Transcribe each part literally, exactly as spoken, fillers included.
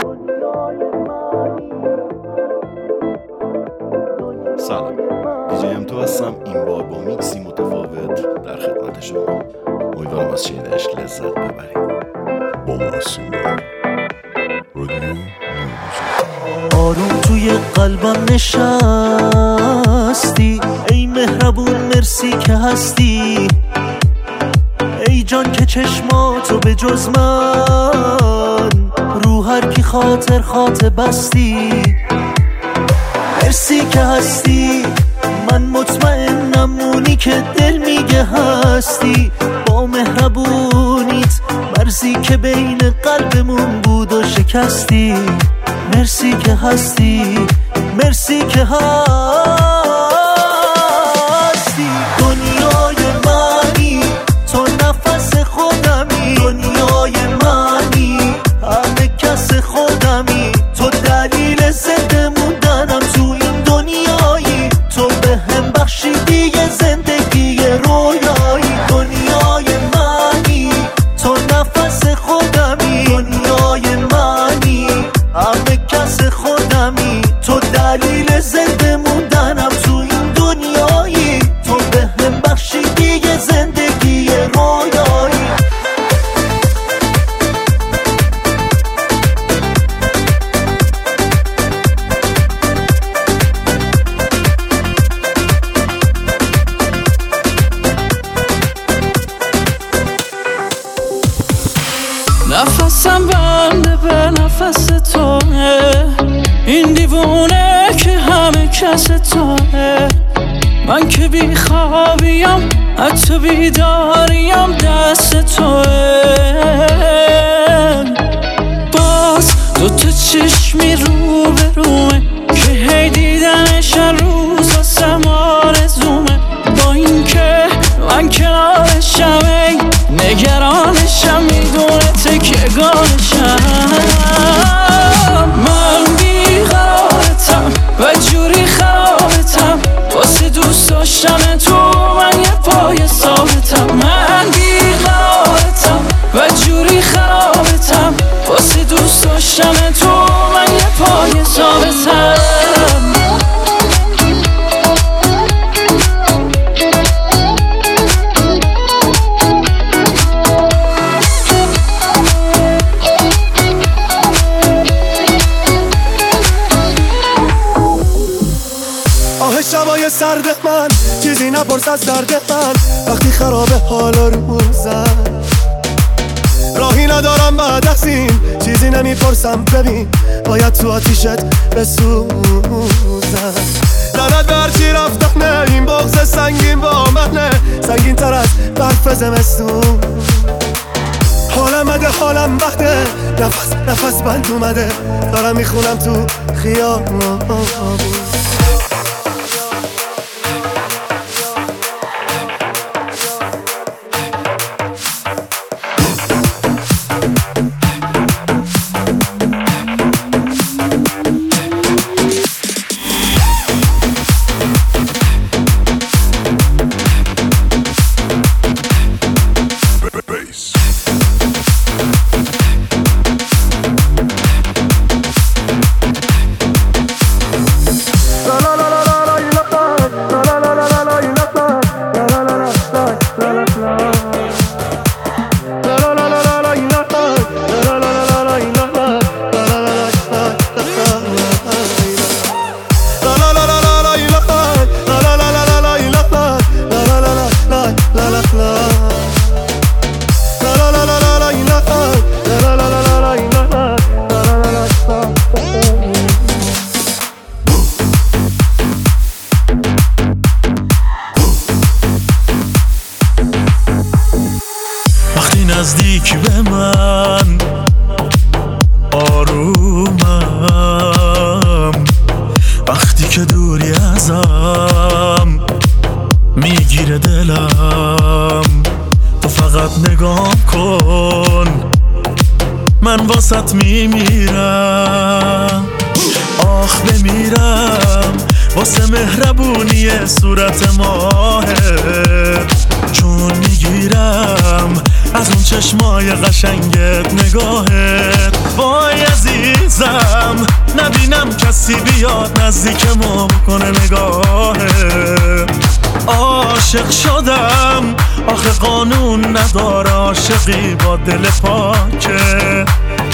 سلام، دیجی ام تو هستم. این بار با میکسی متفاوت در خدمت شما. امیدوارم از شنیدنش لذت ببرید. با معصومه رادیو آروم توی قلبم نشستی، ای مهربون مرسی که هستی، ای جان که چشماتو به جز من رو هر کی خاطر خاطر بستی. مرسی که هستی، من مطمئنم اونی که دل میگه هستی. با مهربونیت مرزی که بین قلبمون بود و شکستی. مرسی که هستی، مرسی که هستی. دنیای منی، تو نفس خودمی. دنیای منی، همه کس خودمی. تو دلیل زنده موندنم تو این دنیایی. تو به هم بخشیدی یه زندگی رویایی. دنیای منی، تو نفس خودمی. دنیای منی، همه کس خودمی. تو دلیل زنده موندنم تو این دنیایی. تو به هم بخشیدی یه زندگی رویایی. نفسم بنده به نفس توه، این دیوونه که همه کس توه. من که بی خوابیم حتی بیداریم دست توه. باز دوتا چشمی رو به رومه که هی دیدنش هر روز واسم آرزومه. با این که من کنارشم ای نگرانشم، میدونه تکیه‌گاهشم. من بیقرارتم و جوری خرابتم، واسه دوست داشتن تو من یه پای ثابتم. من بیقرارتم و جوری خرابتم، واسه دوست داشتن تو من یه پای ثابتم. شبای سرد من چیزی نپرس از درد من، وقتی خرابه حالا روزم. راهی ندارم بعد از این، چیزی نمیپرسم ببین باید تو آتیشت بسوزم. لعنت به هرچی رفتنه، این بغض سنگین با منه، سنگین تر از برف زمستون. حالم بده حالم بده، نفس نفس بند اومده، دارم میخونم تو خیابون. نزدیک به من آرومم، وقتی که دوری ازم میگیره دلم. تو فقط نگاه کن، من واسط میمیرم. آخ بمیرم واسه مهربونی صورت ماهت، چون میگیرم از اون چشمای قشنگت نگاهت. وای عزیزم نبینم کسی بیاد نزدیکمو بکنه نگاهت. عاشق شدم آخه قانون نداره عاشقی با دل پاکه.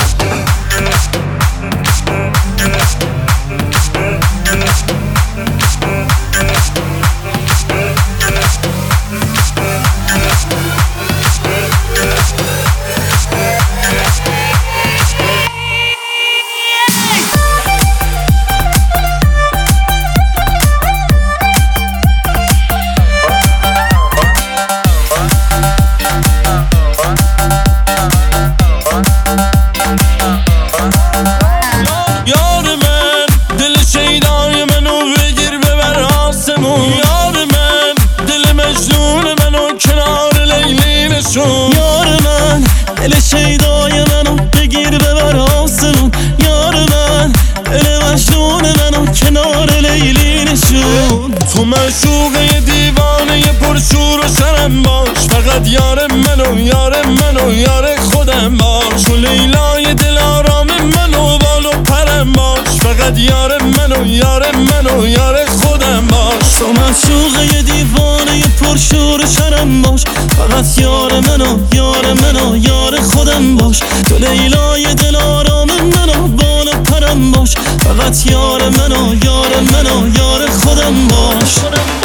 یار من دل شیدای منو بگیر ببر آسمون. یار من دل مجنون منو کنار لیلی نشون. تو معشوقه دیوانه پرشور و شرم باش. فقط یار منو یار منو یار خودم باش. تو لیلای دل آرام منو بالو پرم باش. فقط یار منو یار منو یار خودم باش. تو معشوقه دیوانه پرشور و شرم باش. فقط یار منو یار منو یار خودم باش. تو لیلای دل آرام منو بالا پرم باش. فقط یار منو یار منو یار خودم باش.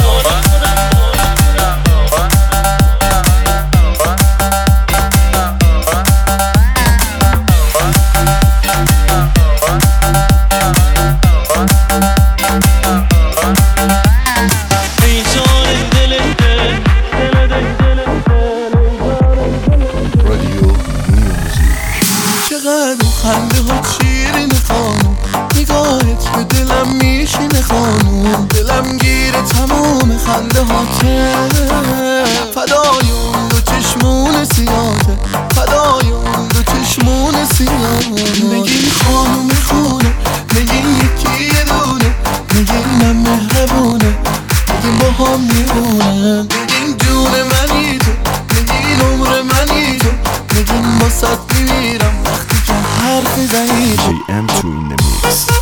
خنده ها شیرین خانم، نگاهت به دلم میشینه خانم. دلم گیره تمام خنده هاته، فدای اون دو چشمون سیاته، فدای اون دو چشمون سیاته. نگین خانم خونه، نگین یکی یه دونه، نگین من مهربونه، نگین با هم میمونم. نگین جون منی تو، نگین عمر منی تو، نگین با صد میمیرم وقتی که حرف زنی. جی ام تو in the mix.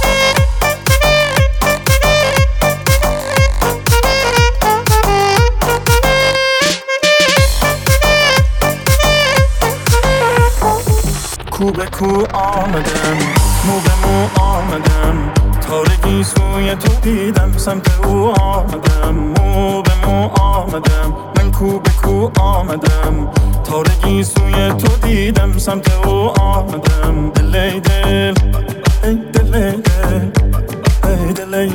کو به کو آمدم، مو به مو آمدم، تارگی سوی تو دیدم، سمت او آمدم. مو به مو آمدم، من کو به کو آمدم، تارگی سوی تو دیدم، سمت او آمدم. دلی دل ای دلی دل ای دلی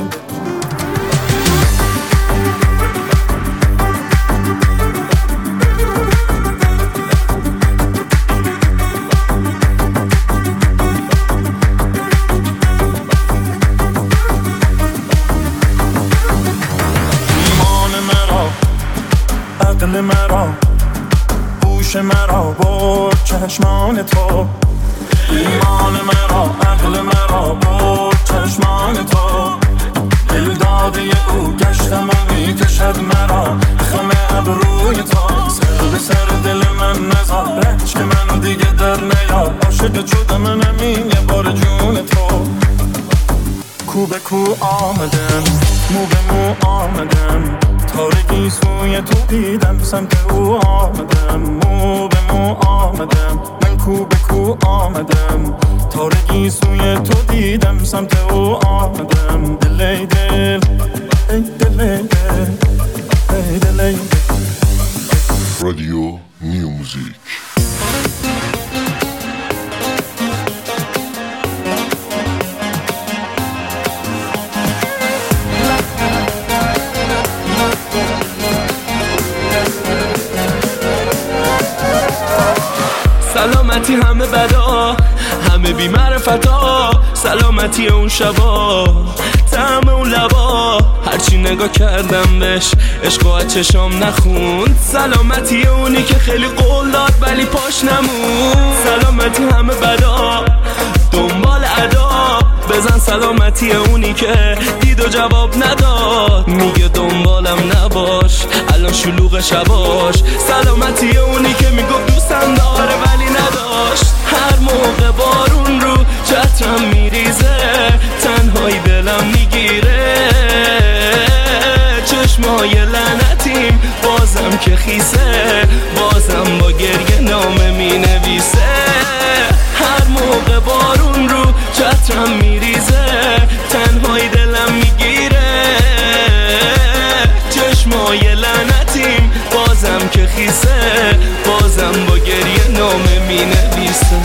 عقل مرا، هوش مرا برد چشمان تو. ایمان مرا، عقل مرا برد چشمان تو. دل داده او گشتم و میکشد مرا، خم ابروی تو. سر به سر دل من نزار، که من دیگه در نیار. عاشق شدم منم یه بار جون تو. کو به کو آمدم، مو به مو آمدم، تارگی سوی تو دیدم، سمت او آمدم. مو به مو آمدم، من کو به کو آمدم، تارگی سوی تو دیدم، سمت او آمدم. دلی دل ای دلی دل ای دلی رادیو نیو موزیک. سلامتی همه بدا، همه بی معرفتا، سلامتی اون شبا، طعم اون لبا، هرچی نگاه کردم بهش عشق و چشام نخوند. سلامتی اونی که خیلی قول داد ولی پاش نموند. سلامتی همه بدا، دنبال ادا، بزن سلامتی اونی که دید و جواب نداد، میگه دنبالم نباش الان شلوغ شباش. سلامتی اونی که میگفت دوستم داره ولی نداشت. هر موقع بارون رو چترم میریزه تنهایی دلم میگیره. چشمای لعنتیم بازم که خیسه، بازم با گریه نامه مینویسه. هر موقع بارون رو چترم میریزه تنهایی دلم میگیره. چشمای لعنتیم بازم که خیسه، بازم با گریه نامه مینویسه.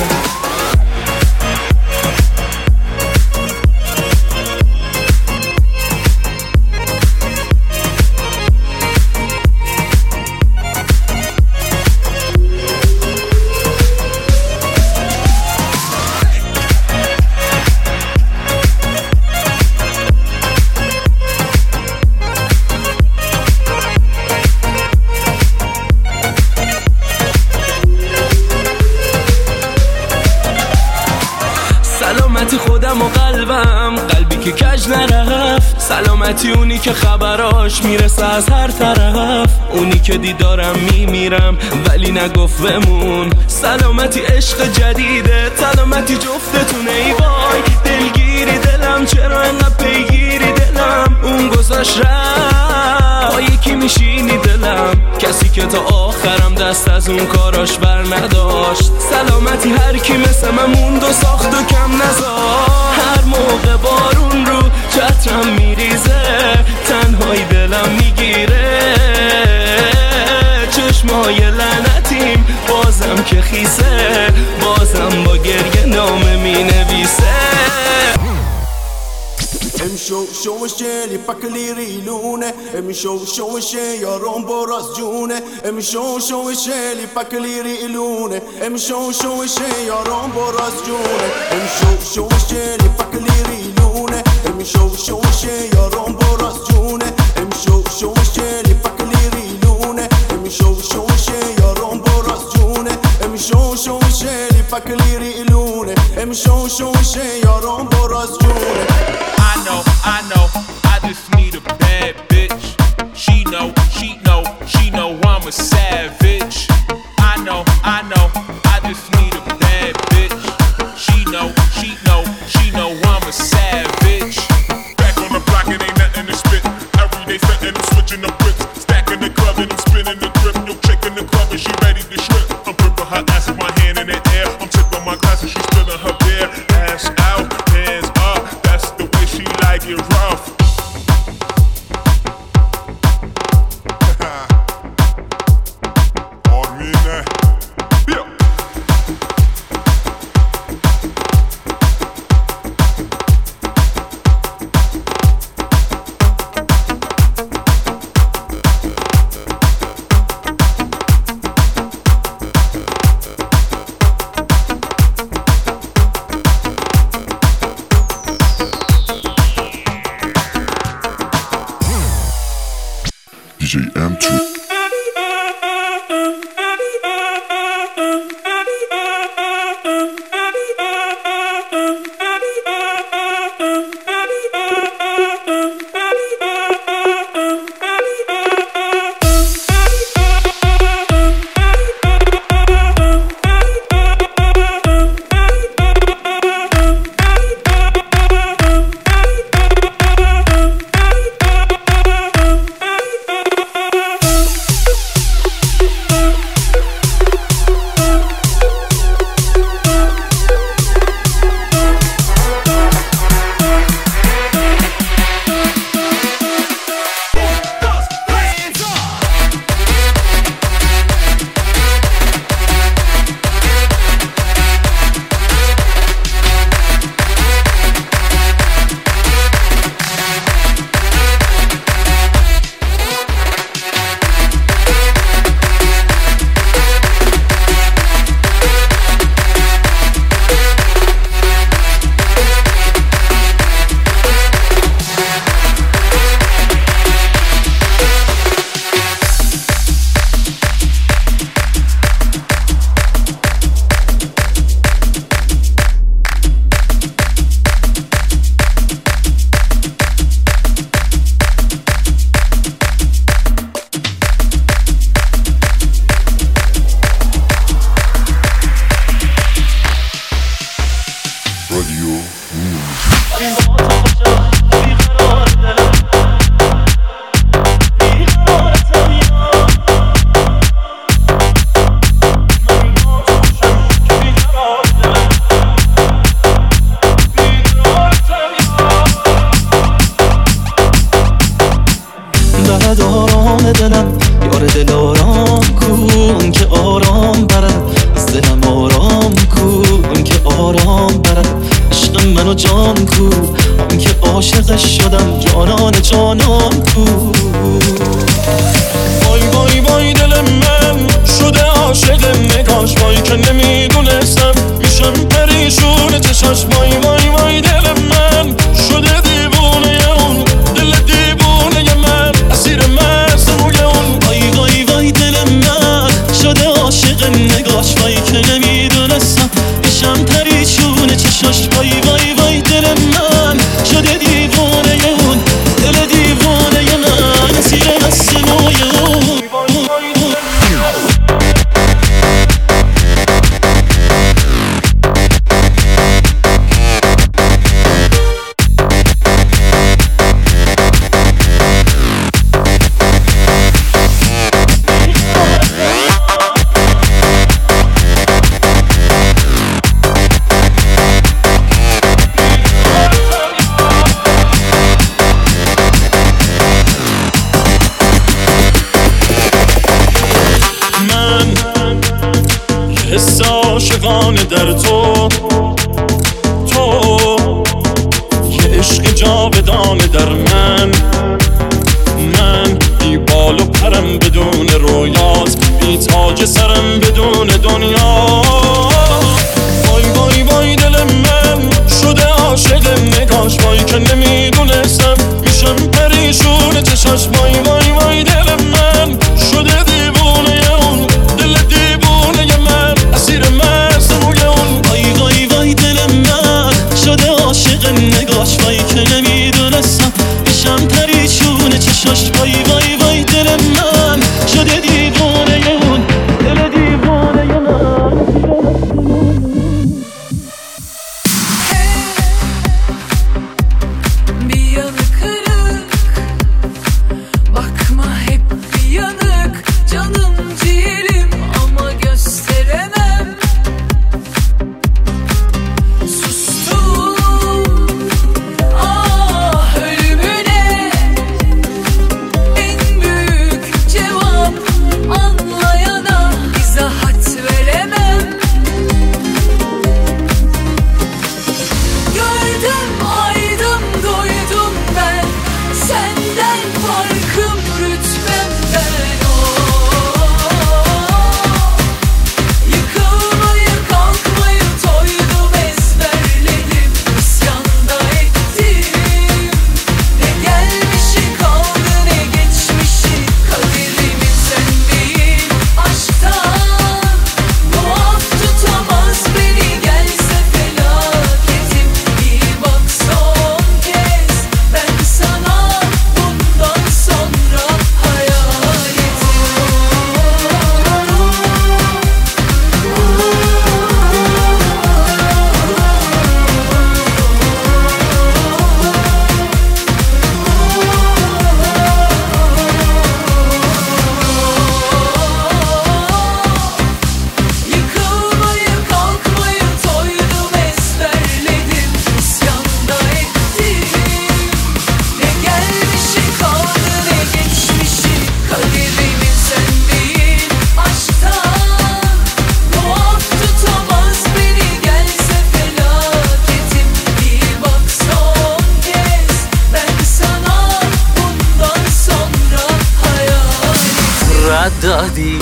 سلامتی خودم و قلبم، قلبی که کج نرفت. سلامتی اونی که خبراش میرسه از هر طرف. اونی که دیدارم میمیرم ولی نگفت بمون. سلامتی عشق جدیده، سلامتی جفتتونه. ای وای دلگیری دلم، چرا انقدر پیگیری دلم. اون گذاشت رفت با یکی میشینی دلم، کسی که تا آخرم دست از اون کاراش بر نداشت. سلامتی هر کی مثل من موند و ساخت و کم نزار. هر موقع بارون رو چترم میریزه تنهایی دلم میگیره. چشمای لعنتیم بازم که خیسه، بازم با گریه نامه مینویسه. امشو شوشه لی پکلی لونه، امشو شوشه یارم براز جونه. امشو شوشه لی پکلی لونه، امشو شوشه یارم براز جونه. امشو شوشه لی پکلی لونه، امشو شوشه یارم براز جونه. امشو شوشه لی پکلی لونه، امشو شوشه یارم براز جونه. امشو شوشه لی پکلی لونه، امشو شوشه یارم براز جونه. I know, I know, I just need a bad bitch. She know, she know, she know I'm a savage. I know, I know, I just need a bad bitch. She know, she know, she know I'm a savage. Back on the block, it ain't nothing to spit. Every day setting and switching the whips. Stacking the club and I'm spinning the grip. Yo, checking the club and she ready to strip. I'm gripping her ass with my hand in the air. I'm tipping my glass and she spilling her beer. Ass out, hands up, that's the way she like it rough. جان کو، من که عاشقش شدم جانان جانان کو. وای وای وای دل من شده عاشق نگاش، وای که نمیدونستم میشم پریشون چشاش. وای وای وای دل من شده دیوونه اون، دل دیوونه من اسیر مرز روی اون. وای وای وای دل من شده عاشق نگاش، وای که نمیدونستم میشم پریشون چشاش. وای وای وای دل من شده دیوونه اون، دل دیوونه من اسیر مرز روی اون. حس عاشقانه در تو، تو یه عشق جاودانه در من. من بی بال و پرم بدون رویات، بی تاج سرم بدون دنیا. وای وای وای دل من شده عاشق نگاش، وای که نمیدونستم میشم پریشون چشاش. وای وای وای دل من شده دیوونه اون، دل دیوونه من اسیر مرز روی اون. وای وای وای دل من شده عاشق نگاش، وای که نمیدونستم میشم پریشون چشاش. وای وای وای دل من شده دیوونه اون، دل دیوونه من. Bir yanı kırık, bakma hep bir yanık. Canım ciğerim ama gösteremem. Sustum, ah ölümüne. En büyük cevap anlayana izahat veremem. Gördüm, aydım, doydum ben. Senden farkım rütbemden. Oh, yıkılmayı kalkmayı toydum, ezberledim, isyanda ettim. Ne gelmişi kaldı ne geçmişi, kaderimin sen değil aşktan. Muaf tutamaz beni gelse felaketim. İyi bak son kez, ben sana bundan sonra hayaletim. Yıkılmayı kalkmayı toydum, ezberledim, isyanda ettim. Ne gelmişi kaldı ne geçmişi, kaderimin sen değil aşktan. Muaf tutamaz beni gelse felaketim. İyi bak son kez, ben sana bundan sonra hayaletim. رد دادی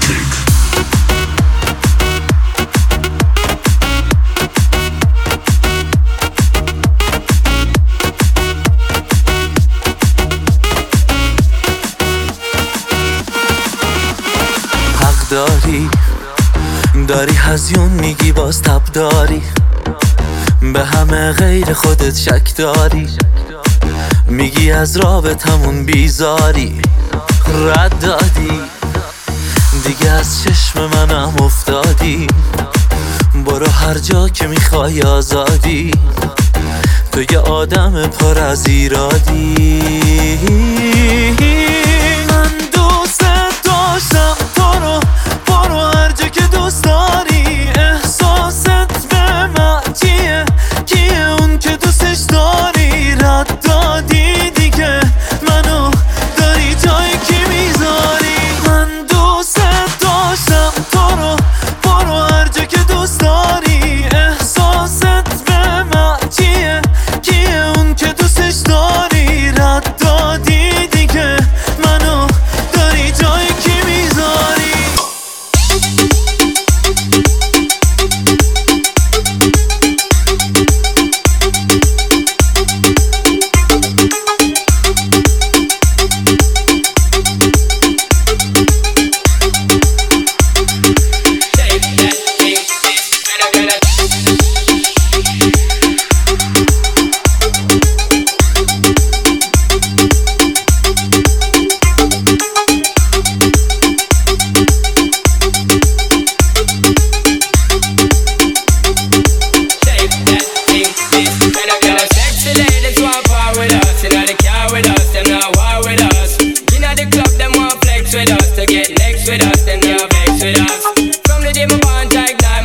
حق داری، داری هزیون میگی باز تب داری، به همه غیر خودت شک داری، میگی از رابطمون بیزاری. رد دادی دیگه از چشم منم افتادی، برو هر جا که میخوای آزادی، تو یه آدم پر از ایرادی. من دوست داشتم تو رو، برو هر جا که دوست داری، احساست به من چیه، کیه اون که دوستش داری. رد دادی دیگه منو داری جایی که میذاری. من دوست داشتم تو رو، برو هر جا که دوست داری، احساست به من چیه،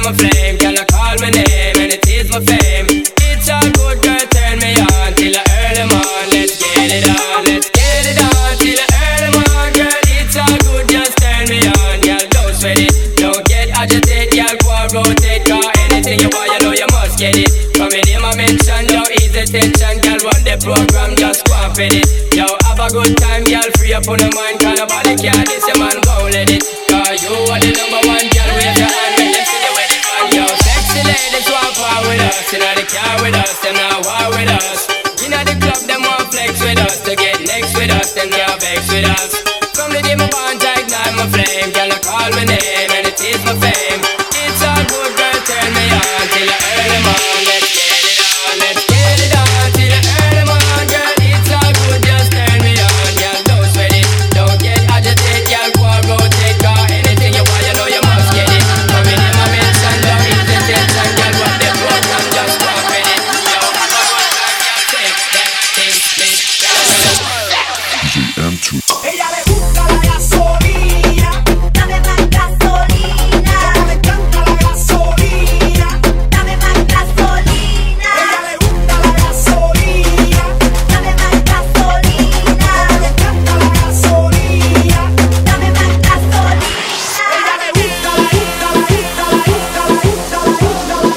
I'm a flame. Girl, I call my name and it is my fame. It's all good, girl, turn me on till I early morn. Let's get it on, let's get it on till I early morn. Girl, it's all good, just turn me on. Girl, don't sweat it, don't get agitated. Girl, go and rotate, cause anything you want, you know you must get it. Coming in my mention, don't ease the tension. Girl, run the program, just go and fit it. Yo, have a good time, girl, free up on the mind. Cause nobody care, this your man, won't let it. Cause you are the number one, girl, wave your hand, make them see the way they run. Yo, sexy ladies want power with us. You know they car with us, them not war with us. You know the club, them want flex with us. To get next with us, them can't vex with us. From the day my bond, I ignite my flame. Girl, I call my name and it is my fame. It's all good, girl, turn me on till I early morn. Let's get it on, let's get it on till I early morn. Girl, it's all good, just turn me on. Girl, don't sweat it, don't get agitated. Girl, go and rotate, cause anything you want, you know you must get it. Coming in my mention, don't ease the tension. Girl, run the program, just go and fit it. Yo, have a good time, girl, take that thing, split. D J M two. Ella le gusta la gasolina, dame más gasolina. Me encanta la gasolina, dame más gasolina. Ella le gusta la gasolina, dame más gasolina. Me encanta la gasolina, dame más gasolina. Ella le gusta, la gusta, la gusta, la gusta, la gusta, la gusta, la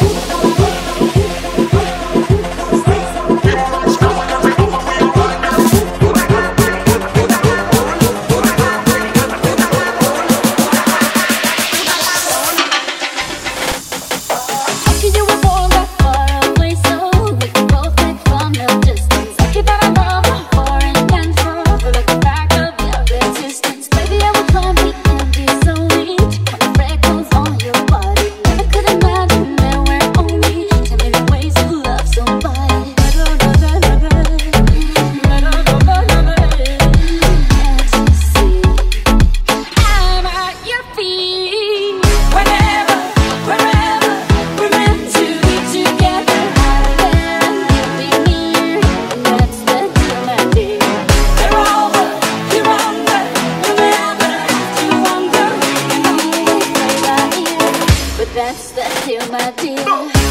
that's the deal, my dear.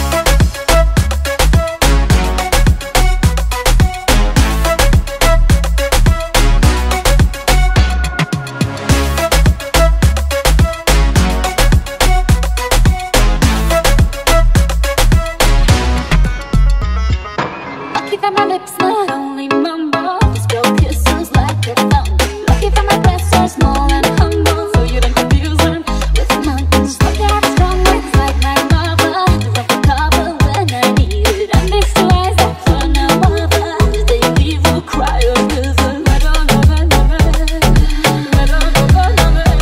Lucky that my lips not only mumble, just go kisses like a thunder. Lucky that my breasts are small and humble, so you don't confuse them with mountains. Lucky I have strong words like my mother, to rock the cover when I need it. And these two eyes that for no other, they leave you cry or visit. I don't know, I don't know, I don't know, I don't know.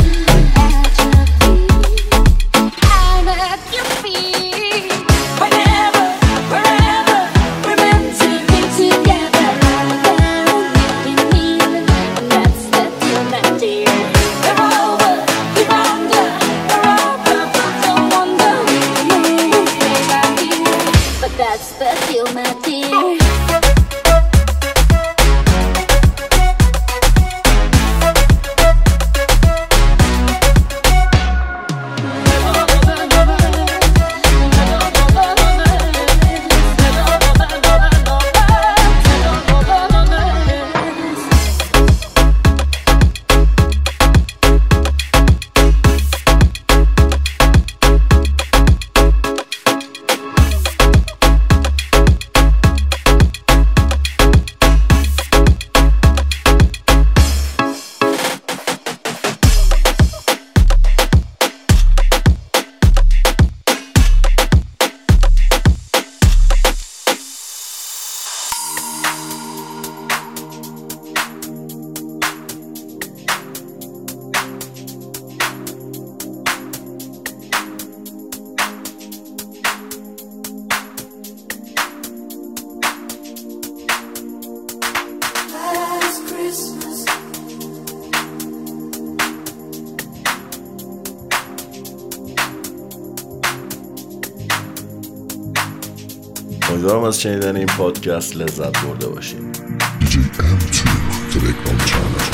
I'm at your feet, whenever, wherever. We're meant to be together, again, we need, and that's the deal, my dear. We're over, we're under, we're over, don't wonder, baby, but that's the deal, my dear. امیدوارم از شنیدن این پادکست لذت برده باشید. دی جی ام تو تلگرام چنل